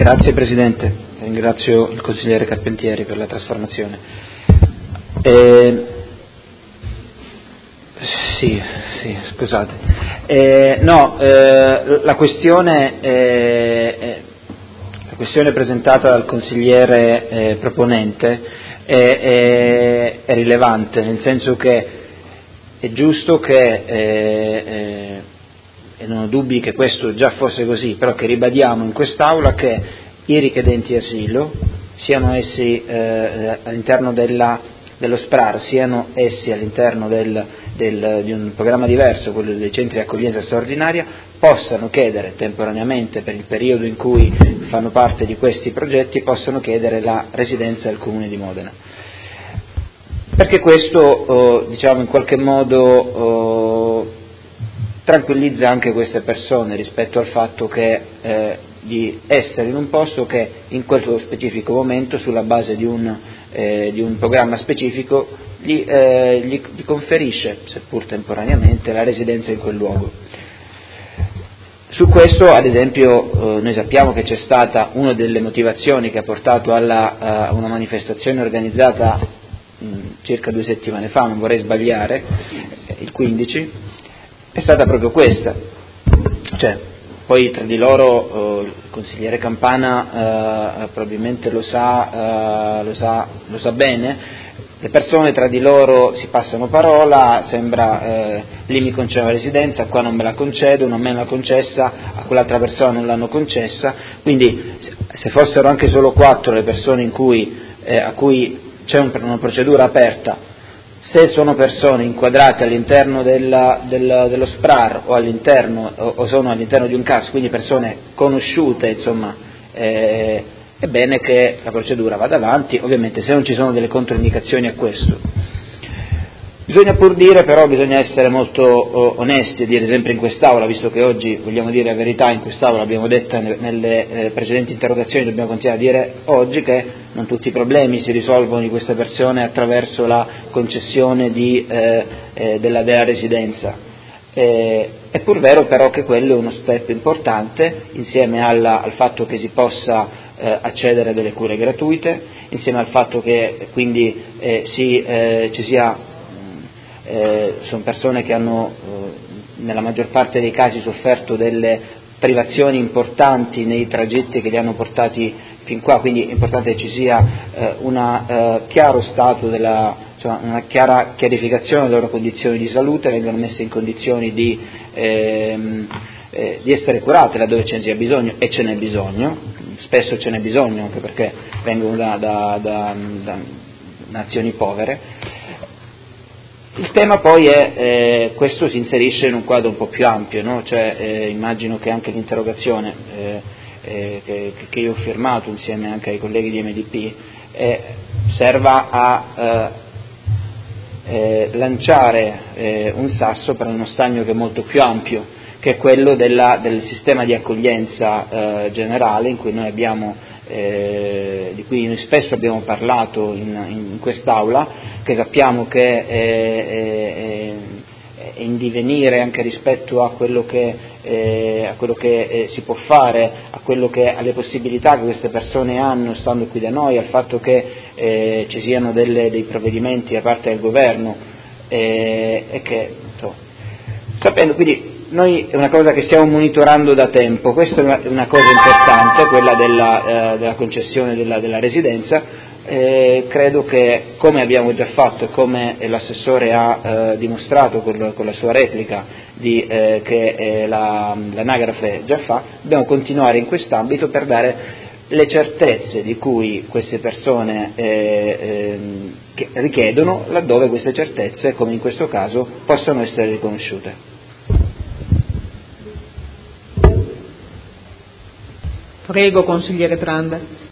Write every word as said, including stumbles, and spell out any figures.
Grazie Presidente, ringrazio il consigliere Carpentieri per la trasformazione. Eh, sì, sì, scusate. Eh, no, eh, la questione, eh, la questione presentata dal consigliere eh, proponente è, è, è rilevante, nel senso che è giusto che eh, eh, e non ho dubbi che questo già fosse così, però che ribadiamo in quest'Aula che i richiedenti asilo, siano essi eh, all'interno della, dello SPRAR, siano essi all'interno del, del, di un programma diverso, quello dei centri di accoglienza straordinaria, possano chiedere temporaneamente, per il periodo in cui fanno parte di questi progetti, possano chiedere la residenza del Comune di Modena. Perché questo, eh, diciamo, in qualche modo eh, tranquillizza anche queste persone rispetto al fatto che eh, di essere in un posto che in questo specifico momento, sulla base di un, eh, di un programma specifico, gli, eh, gli, gli conferisce, seppur temporaneamente, la residenza in quel luogo. Su questo, ad esempio, eh, noi sappiamo che c'è stata una delle motivazioni che ha portato alla, a una manifestazione organizzata mh, circa due settimane fa, non vorrei sbagliare, il quindici, è stata proprio questa, cioè, poi tra di loro eh, il consigliere Campana eh, probabilmente lo sa, eh, lo sa, lo sa bene, le persone tra di loro si passano parola, sembra eh, lì mi concedo la residenza, qua non me la concedo, non me l'ha concessa, a quell'altra persona non l'hanno concessa, quindi se fossero anche solo quattro le persone in cui, eh, a cui c'è un, una procedura aperta, se sono persone inquadrate all'interno della, del, dello SPRAR o, all'interno, o, o sono all'interno di un C A S, quindi persone conosciute, insomma, eh, è bene che la procedura vada avanti, ovviamente se non ci sono delle controindicazioni a questo. Bisogna pur dire, però, bisogna essere molto oh, onesti e dire sempre in quest'Aula, visto che oggi vogliamo dire la verità in quest'Aula, l'abbiamo detta nelle eh, precedenti interrogazioni, dobbiamo continuare a dire oggi che non tutti i problemi si risolvono di queste persone attraverso la concessione di, eh, eh, della, della residenza. Eh, è pur vero però che quello è uno step importante, insieme alla, al fatto che si possa eh, accedere a delle cure gratuite, insieme al fatto che quindi eh, si, eh, ci sia Eh, sono persone che hanno eh, nella maggior parte dei casi sofferto delle privazioni importanti nei tragetti che li hanno portati fin qua, quindi è importante che ci sia eh, una eh, chiaro stato della, cioè una chiara chiarificazione delle loro condizioni di salute, vengono messe in condizioni di, ehm, eh, di essere curate laddove ce ne sia bisogno, e ce n'è bisogno, spesso ce n'è bisogno anche perché vengono da, da, da, da nazioni povere. Il tema poi è, eh, questo si inserisce in un quadro un po' più ampio, no? Cioè, eh, immagino che anche l'interrogazione eh, eh, che, che io ho firmato insieme anche ai colleghi di M D P eh, serva a eh, eh, lanciare eh, un sasso per uno stagno che è molto più ampio, che è quello della, del sistema di accoglienza eh, generale in cui noi abbiamo Eh, di cui noi spesso abbiamo parlato in, in quest'Aula, che sappiamo che è, è, è in divenire anche rispetto a quello che, eh, a quello che eh, si può fare, a quello che, alle possibilità che queste persone hanno stando qui da noi, al fatto che eh, ci siano delle, dei provvedimenti da parte del governo eh, e che so, sapendo quindi noi è una cosa che stiamo monitorando da tempo, questa è una cosa importante, quella della, eh, della concessione della, della residenza, eh, credo che come abbiamo già fatto e come l'assessore ha eh, dimostrato con, con la sua replica di, eh, che eh, la, l'anagrafe già fa, dobbiamo continuare in quest'ambito per dare le certezze di cui queste persone eh, eh, che richiedono, laddove queste certezze, come in questo caso, possano essere riconosciute. Prego, consigliere Tranda.